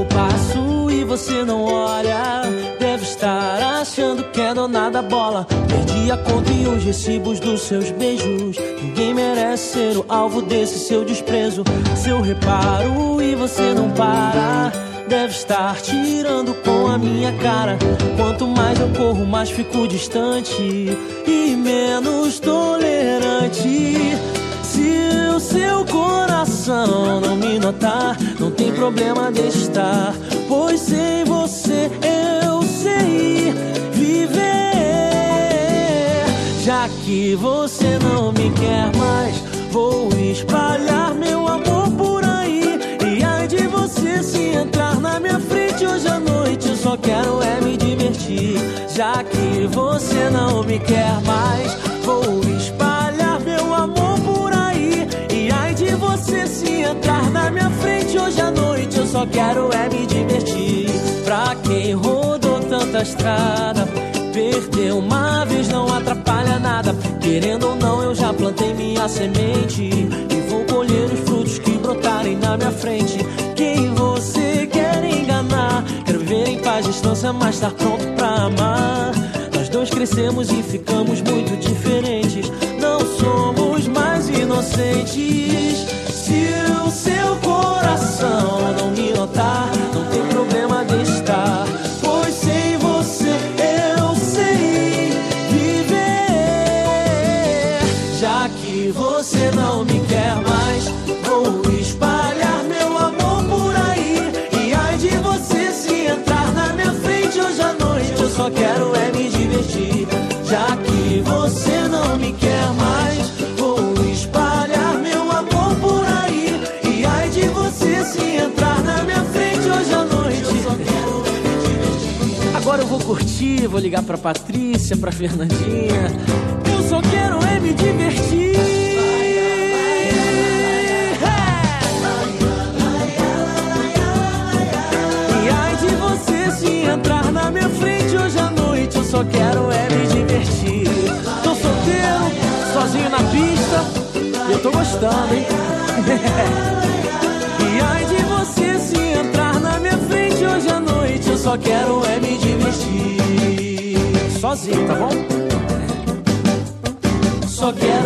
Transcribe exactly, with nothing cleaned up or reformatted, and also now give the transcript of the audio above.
passo e você não olha. Deve estar achando que é dona da bola. Perdi a conta e os recibos dos seus beijos. Ninguém merece ser o alvo desse seu desprezo. Seu reparo e você não para. Deve estar tirando com a minha cara. Quanto mais eu corro, mais fico distante e menos tolerante. Se o seu coração não me notar, não tem problema, deixa estar, pois sem você eu sei viver. Já que você não me quer mais, vou espalhar meu amor por aí. E ai de você se entrar na minha frente hoje à noite, eu só quero é me divertir. Já que você não me quer mais, vou espalhar meu amor por aí. E ai de você se entrar na minha frente hoje à noite, eu só quero é me divertir. Pra quem rodou tanta estrada, perder uma vez não atrapalha nada. Querendo ou não, eu já plantei minha semente e vou colher os frutos que brotarem na minha frente. Quem você quer enganar? Quero viver em paz, distância, mas estar pronto pra amar. Nós dois crescemos e ficamos muito diferentes. Não somos mais inocentes. Se o seu coração não me notar, não tem problema, deixa estar, pois sem você eu sei viver. Já que você não me quer mais, vou espalhar meu amor por aí. E ai de você se entrar na minha frente hoje à noite, eu só quero é me divertir. Já que você não me quer mais, vou espalhar meu amor por aí. E ai de você se entrar na minha frente hoje à noite, eu só quero é me divertir. Agora eu vou curtir, vou ligar pra Patrícia, pra Fernandinha. Eu só quero é me divertir. E ai de você se entrar na minha frente hoje à noite, eu só quero é me divertir. Tô solteiro, sozinho na pista, eu tô gostando, hein? E ai de você se entrar na minha frente hoje à noite, eu só quero é me divertir. Sozinho, tá bom? Só quero